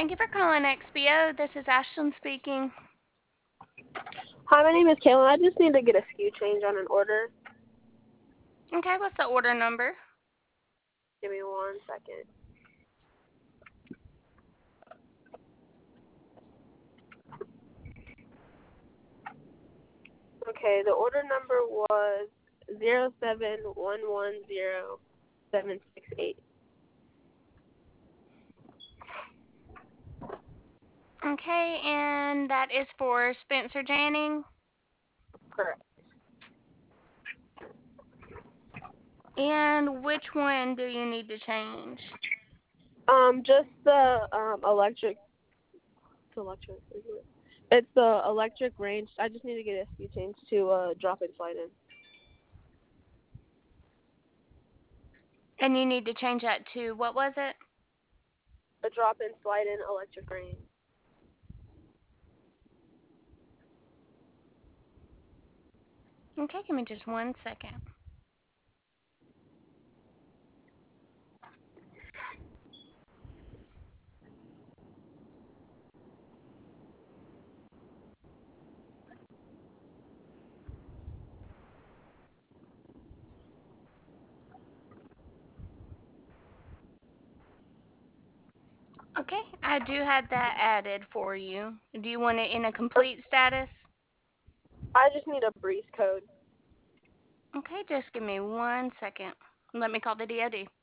Thank you for calling XBO. This is Ashlyn speaking. Hi, my name is Kaylin. I just need to get a SKU change on an order. Okay, what's the order number? Give me 1 second. Okay, the order number was 07110 768. Okay, and that is for Spencer Janning. Correct. And which one do you need to change? Just the electric. It's electric, isn't it? It's the electric range. I just need to get a SKU change to drop and slide in. And you need to change that to, what was it? A drop and slide in electric range. Okay, give me just 1 second. Okay, I do have that added for you. Do you want it in a complete status? I just need a breeze code. Okay, just give me 1 second. Let me call the DOD.